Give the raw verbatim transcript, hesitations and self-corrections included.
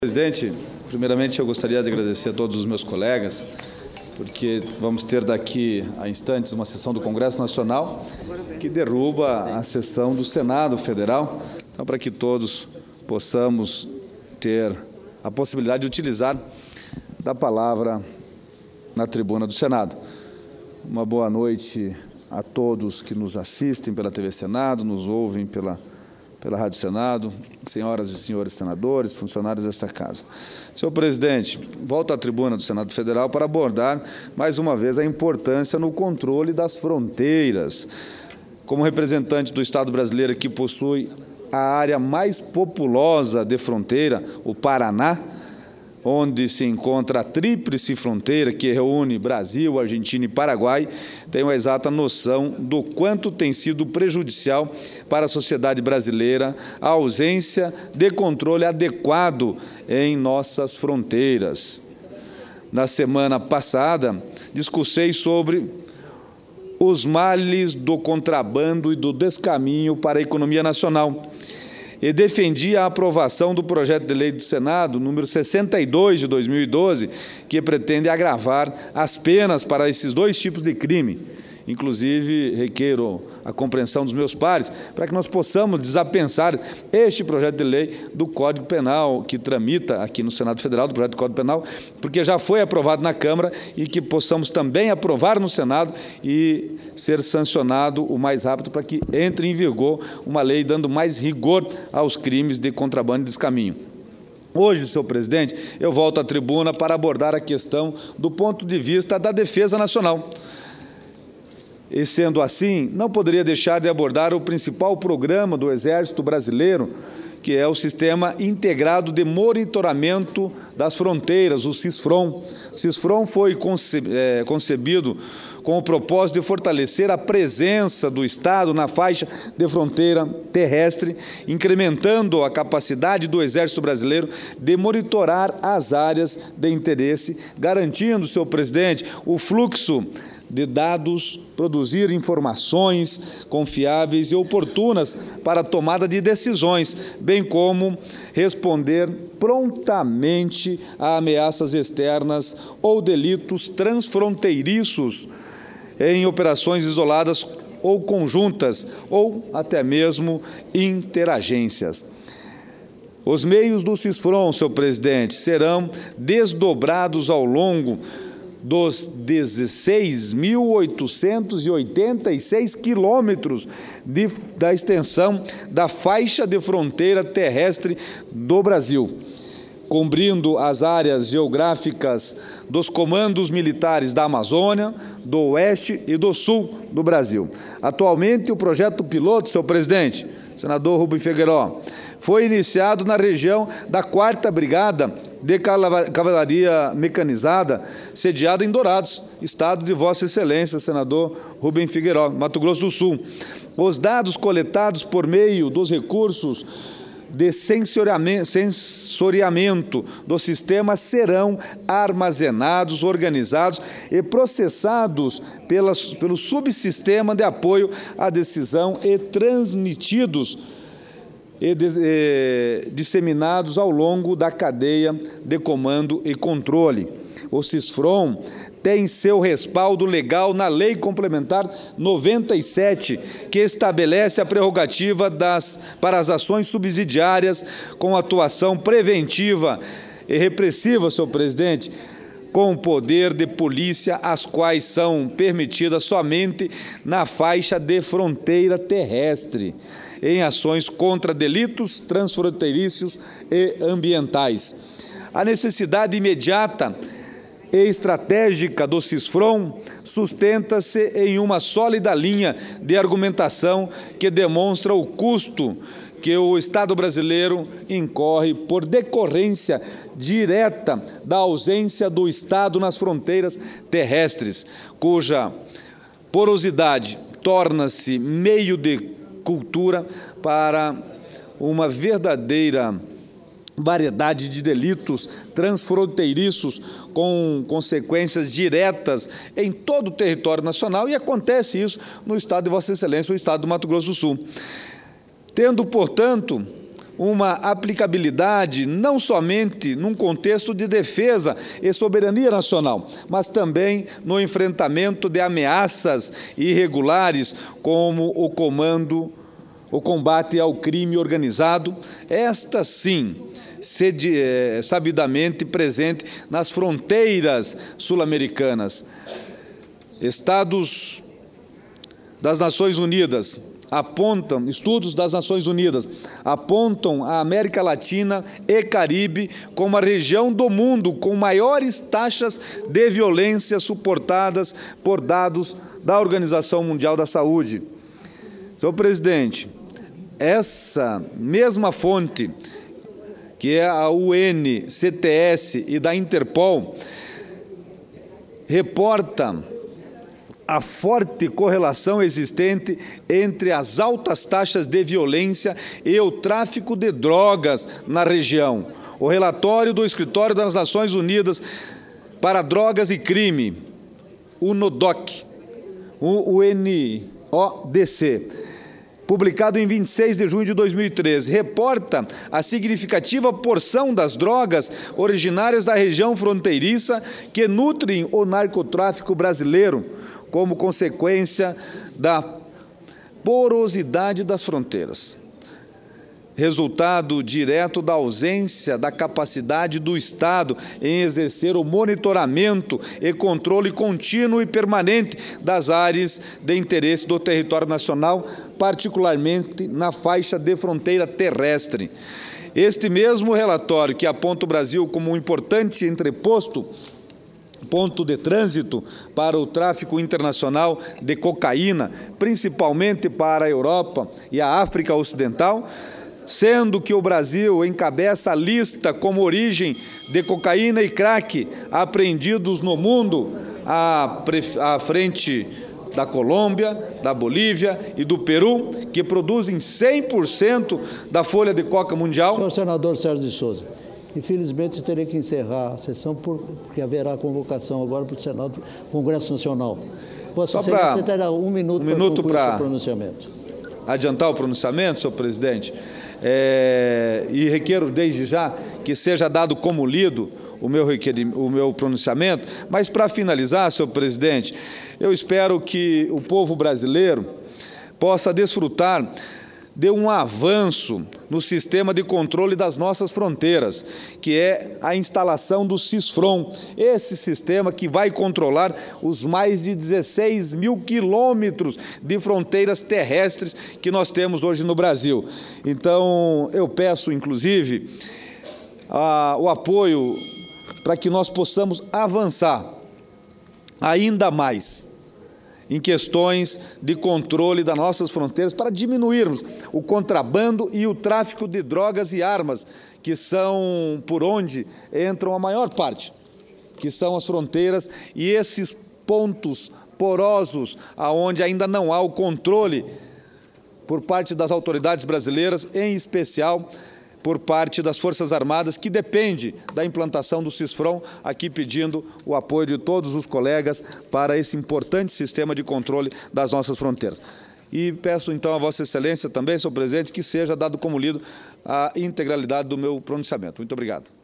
Presidente, primeiramente eu gostaria de agradecer a todos os meus colegas, porque vamos ter daqui a instantes uma sessão do Congresso Nacional que derruba a sessão do Senado Federal, então para que todos possamos ter a possibilidade de utilizar da palavra na tribuna do Senado. Uma boa noite a todos que nos assistem pela T V Senado, nos ouvem pela pela Rádio Senado, senhoras e senhores senadores, funcionários desta casa. Senhor presidente, volto à tribuna do Senado Federal para abordar, mais uma vez, a importância no controle das fronteiras. Como representante do Estado brasileiro que possui a área mais populosa de fronteira, o Paraná, onde se encontra a tríplice fronteira que reúne Brasil, Argentina e Paraguai, tenho a exata noção do quanto tem sido prejudicial para a sociedade brasileira a ausência de controle adequado em nossas fronteiras. Na semana passada, discursei sobre os males do contrabando e do descaminho para a economia nacional, e defendi a aprovação do projeto de lei do Senado, número sessenta e dois de dois mil e doze, que pretende agravar as penas para esses dois tipos de crime. Inclusive, requeiro a compreensão dos meus pares para que nós possamos desapensar este projeto de lei do Código Penal que tramita aqui no Senado Federal, do projeto do Código Penal, porque já foi aprovado na Câmara e que possamos também aprovar no Senado e ser sancionado o mais rápido para que entre em vigor uma lei dando mais rigor aos crimes de contrabando e descaminho. Hoje, senhor presidente, eu volto à tribuna para abordar a questão do ponto de vista da defesa nacional. E, sendo assim, não poderia deixar de abordar o principal programa do Exército Brasileiro, que é o Sistema Integrado de Monitoramento das Fronteiras, o SISFRON. O SISFRON foi conce é, concebido com o propósito de fortalecer a presença do Estado na faixa de fronteira terrestre, incrementando a capacidade do Exército Brasileiro de monitorar as áreas de interesse, garantindo, senhor presidente, o fluxo de dados, produzir informações confiáveis e oportunas para a tomada de decisões, bem como responder prontamente a ameaças externas ou delitos transfronteiriços em operações isoladas ou conjuntas, ou até mesmo interagências. Os meios do SISFRON, senhor presidente, serão desdobrados ao longo dos dezesseis mil oitocentos e oitenta e seis quilômetros de, da extensão da faixa de fronteira terrestre do Brasil, cobrindo as áreas geográficas dos comandos militares da Amazônia, do Oeste e do Sul do Brasil. Atualmente, o projeto piloto, senhor presidente, senador Rubem Figueiró, foi iniciado na região da quarta Brigada de Cavalaria Mecanizada, sediada em Dourados, estado de Vossa Excelência, senador Rubem Figueiró, Mato Grosso do Sul. Os dados coletados por meio dos recursos de sensoriamento do sistema serão armazenados, organizados e processados pelas, pelo subsistema de apoio à decisão e transmitidos e disseminados ao longo da cadeia de comando e controle. O SISFRON tem seu respaldo legal na Lei Complementar noventa e sete, que estabelece a prerrogativa das, para as ações subsidiárias com atuação preventiva e repressiva, senhor presidente, com poder de polícia, as quais são permitidas somente na faixa de fronteira terrestre, em ações contra delitos transfronteiriços e ambientais. A necessidade imediata e estratégica do SISFRON sustenta-se em uma sólida linha de argumentação que demonstra o custo que o Estado brasileiro incorre por decorrência direta da ausência do Estado nas fronteiras terrestres, cuja porosidade torna-se meio de cultura para uma verdadeira variedade de delitos transfronteiriços com consequências diretas em todo o território nacional, e acontece isso no estado de Vossa Excelência, o estado do Mato Grosso do Sul. Tendo, portanto, uma aplicabilidade não somente num contexto de defesa e soberania nacional, mas também no enfrentamento de ameaças irregulares, como o comando, o combate ao crime organizado, esta sim, sede, é, sabidamente presente nas fronteiras sul-americanas. Estados das Nações Unidas apontam, estudos das Nações Unidas apontam a América Latina e Caribe como a região do mundo com maiores taxas de violência suportadas por dados da Organização Mundial da Saúde. Senhor presidente, essa mesma fonte, que é a U N C T S e da Interpol, reporta a forte correlação existente entre as altas taxas de violência e o tráfico de drogas na região. O relatório do Escritório das Nações Unidas para Drogas e Crime, UNODC, U N O D C, publicado em vinte e seis de junho de dois mil e treze, reporta a significativa porção das drogas originárias da região fronteiriça que nutrem o narcotráfico brasileiro, como consequência da porosidade das fronteiras, resultado direto da ausência da capacidade do Estado em exercer o monitoramento e controle contínuo e permanente das áreas de interesse do território nacional, particularmente na faixa de fronteira terrestre. Este mesmo relatório, que aponta o Brasil como um importante entreposto, ponto de trânsito para o tráfico internacional de cocaína, principalmente para a Europa e a África Ocidental, sendo que o Brasil encabeça a lista como origem de cocaína e crack apreendidos no mundo, à, à frente da Colômbia, da Bolívia e do Peru, que produzem cem por cento da folha de coca mundial. Senhor senador Sérgio de Souza, infelizmente terei que encerrar a sessão porque haverá convocação agora para o Senado, Congresso Nacional. Vossa Excelência terá um minuto, um minuto para concluir o pronunciamento. Adiantar o pronunciamento, senhor presidente, é, e requero desde já que seja dado como lido o meu, o meu pronunciamento, mas para finalizar, senhor presidente, eu espero que o povo brasileiro possa desfrutar de um avanço no sistema de controle das nossas fronteiras, que é a instalação do SISFRON, esse sistema que vai controlar os mais de dezesseis mil quilômetros de fronteiras terrestres que nós temos hoje no Brasil. Então, eu peço, inclusive, a, o apoio para que nós possamos avançar ainda mais em questões de controle das nossas fronteiras, para diminuirmos o contrabando e o tráfico de drogas e armas, que são por onde entram a maior parte, que são as fronteiras e esses pontos porosos, aonde ainda não há o controle por parte das autoridades brasileiras, em especial por parte das Forças Armadas, que depende da implantação do SISFRON, aqui pedindo o apoio de todos os colegas para esse importante sistema de controle das nossas fronteiras. E peço então a Vossa Excelência também, senhor presidente, que seja dado como lido a integralidade do meu pronunciamento. Muito obrigado.